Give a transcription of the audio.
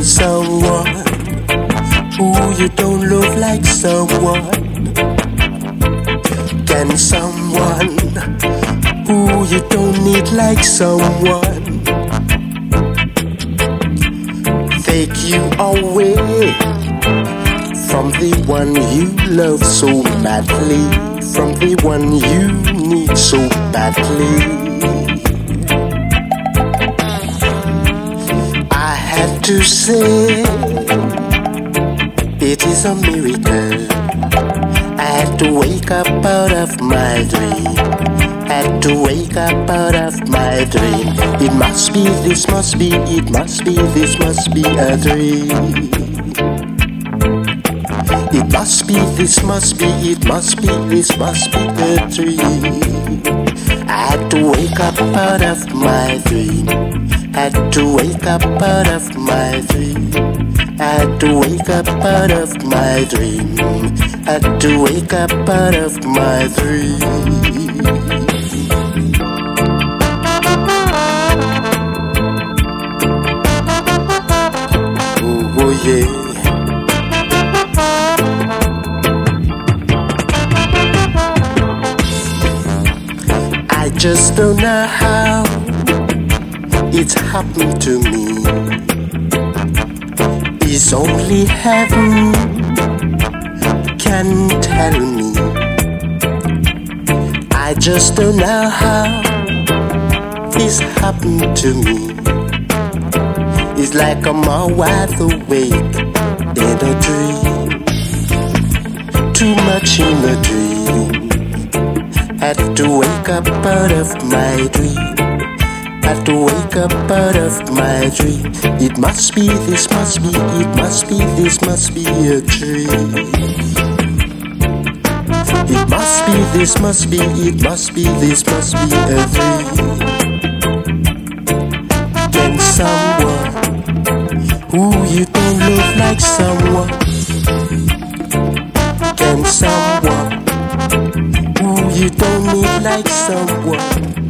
Can someone who you don't love like someone? Can someone who you don't need like someone take you away from the one you love so madly, from the one you need so badly? I had to say it is a miracle. I had to wake up out of my dream. Had to wake up out of my dream. It must be, this must be, it must be, this must be a dream. It must be, this must be, it must be, this must be a dream. I had to wake up out of my dream. Had to wake up out of my dream. Had to wake up out of my dream. Had to wake up out of my dream. Oh yeah. I just don't know how it's happened to me. It's only heaven can tell me. I just don't know how it's happened to me. It's like I'm all wide awake in a dream, too much in a dream. Had to wake up out of my dream. Had to wake up out of my dream. It must be, this must be, it must be, this must be a dream. It must be, this must be, it must be, this must be a dream. Can someone who you don't love like someone? Can someone who you don't need like someone?